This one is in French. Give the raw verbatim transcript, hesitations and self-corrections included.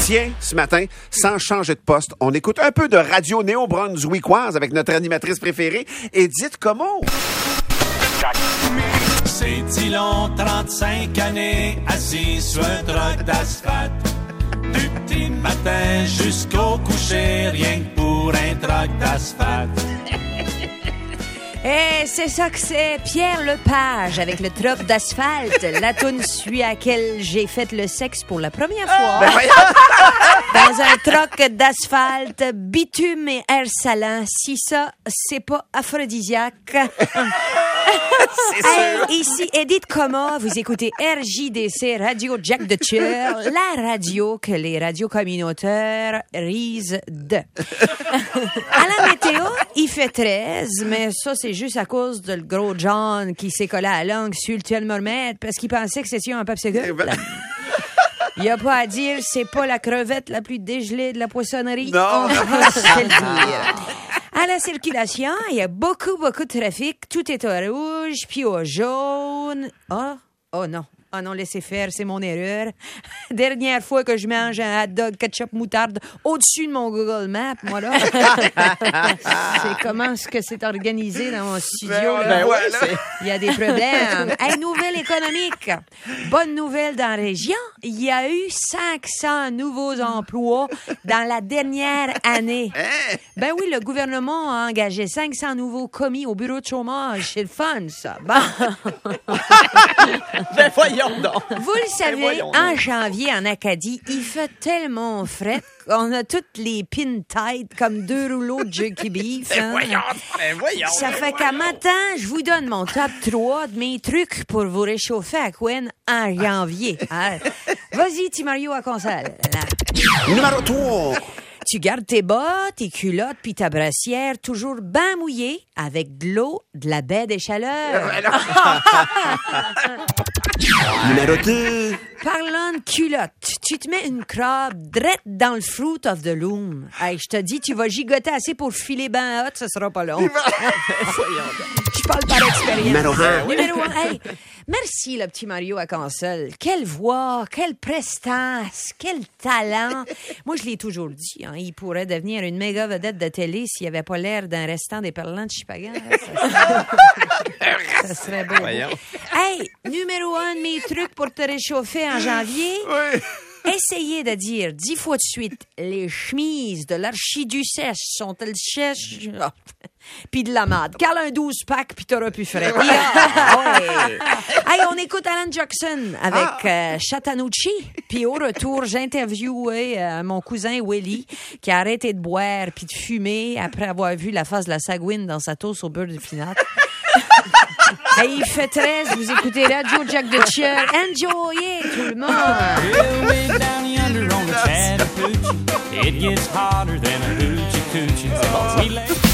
Tiens, ce matin, sans changer de poste, on écoute un peu de radio néo-brunswickoise avec notre animatrice préférée, Edith Comeau. C'est dit long, trente-cinq années, assis sur un troc d'asphalte. Du petit matin jusqu'au coucher, rien que pour un troc d'asphalte. Et c'est ça que c'est, Pierre Lepage avec le troc d'asphalte, la toune suit à laquelle j'ai fait le sexe pour la première fois. Ben Dans un troc d'asphalte, bitume et air salant. Si ça, c'est pas aphrodisiaque. C'est sûr. Hey, ici Edith Comeau, vous écoutez R J D C Radio Jack de Tuer, la radio que les radios communautaires risent de. À la météo, il fait treize, mais ça, c'est juste à cause de le gros John qui s'est collé à la langue sur le thermomètre parce qu'il pensait que c'était un popsicle. Il n'y a pas à dire, c'est pas la crevette la plus dégelée de la poissonnerie. Non. On va se le dire. À la circulation, il y a beaucoup, beaucoup de trafic. Tout est au rouge, puis au jaune. Oh, oh non. Oh non, laissez faire, c'est mon erreur. Dernière fois que je mange un hot dog ketchup moutarde au-dessus de mon Google Maps, moi là. C'est comment est-ce que c'est organisé dans mon studio. Ben, là. ben ouais, là. Il y a des problèmes. Hey, nouvelle économique. Bonne nouvelle dans la région. Il y a eu cinq cents nouveaux emplois dans la dernière année. Ben oui, le gouvernement a engagé cinq cents nouveaux commis au bureau de chômage. C'est le fun, ça. Bon. Ben voyons donc. Vous le savez, voyons en donc. janvier, en Acadie, il fait tellement frais qu'on a toutes les pins têtes comme deux rouleaux de jerky beef. Ben hein. voyons, ben voyons. Ça fait qu'à matin, je vous donne mon top trois de mes trucs pour vous réchauffer à Quinn en janvier. Hein. Vas-y, Timario à console. Numéro trois. Tu gardes tes bottes, tes culottes puis ta brassière toujours bien mouillée avec de l'eau de la baie des Chaleurs. Numéro deux. Parlant de culottes, tu te mets une crabe drette dans le fruit of the loom. Hey, je te dis, tu vas gigoter assez pour filer ben hot, ça sera pas long. Je parle par expérience. Numéro un. Numéro un. Hey, merci, le petit Mario à console. Quelle voix, quelle prestance, quel talent. Moi, je l'ai toujours dit, hein, il pourrait devenir une méga vedette de télé s'il avait pas l'air d'un restant des parlants de Chipagan. Ça serait, ça serait beau. Voyons. Hey, numéro un de mes trucs pour te réchauffer en janvier. Oui. Essayez de dire dix fois de suite les chemises de l'archiduchesse sont-elles sèches? Ah. Puis de la made. Cale un douze pack puis t'auras plus frais. Yeah. Ouais. Hey, on écoute Alan Jackson avec Ah. euh, Chattahoochee. Puis au retour, j'ai interviewé euh, mon cousin Willy qui a arrêté de boire puis de fumer après avoir vu la face de la sagouine dans sa toast au beurre de pinot. Hey, il fait treize, vous écoutez Radio Jack de Cheer. Enjoyez tout le monde! Well, way down yonder on the Chattahoochee, it gets hotter than a hoochie coochie. We lay